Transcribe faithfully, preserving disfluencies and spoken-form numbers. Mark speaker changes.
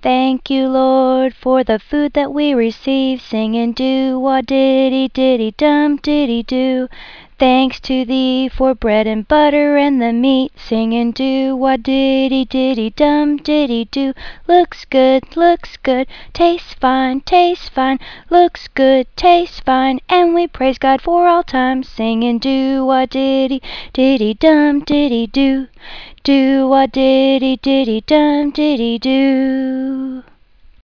Speaker 1: Thank you, Lord, for the food that we receive, singing do-wah-diddy-diddy-dum, diddy-do. Thanks to thee for bread and butter and the meat, singing do-wah-diddy-diddy-dum, diddy-do. Looks good, looks good, tastes fine, tastes fine, looks good, tastes fine, and we praise God for all time, singing do-wah-diddy-diddy-dum, diddy-do. Do-wah-diddy-diddy-dum, diddy-do.